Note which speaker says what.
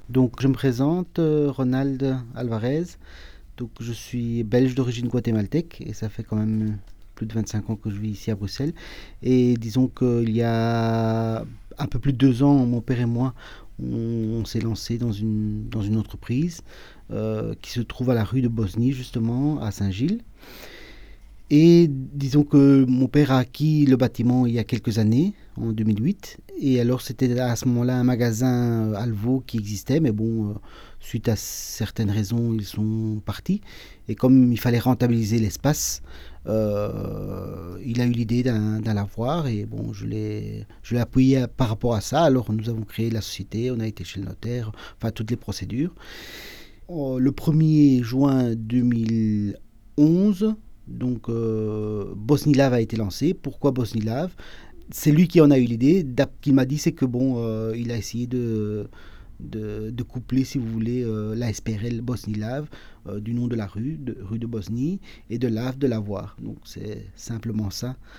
Speaker 1: Donc, je me présente, Ronald Alvarez. Donc, je suis belge d'origine guatémaltèque et ça fait quand même plus de 25 ans que je vis ici à Bruxelles. Et disons qu'il y a un peu plus de 2 ans, mon père et moi, on s'est lancé dans une entreprise qui se trouve à la rue de Bosnie, justement, à Saint-Gilles. Et disons que mon père a acquis le bâtiment il y a quelques années, en 2008. Et alors, c'était à ce moment-là un magasin Alvo qui existait, mais bon, suite à certaines raisons, ils sont partis. Et comme il fallait rentabiliser l'espace, il a eu l'idée d'un lavoir. Et bon, je l'ai appuyé par rapport à ça. Alors, nous avons créé la société, on a été chez le notaire, enfin, toutes les procédures. Le 1er juin 2011, donc Bosnilav a été lancé. Pourquoi Bosnilav? C'est lui qui en a eu l'idée. Qu'il m'a dit, c'est que bon, il a essayé de coupler, si vous voulez, la SPRL Bosnilav, du nom de la rue, rue de Bosnie, et de Lav de Lavoir. Donc c'est simplement ça.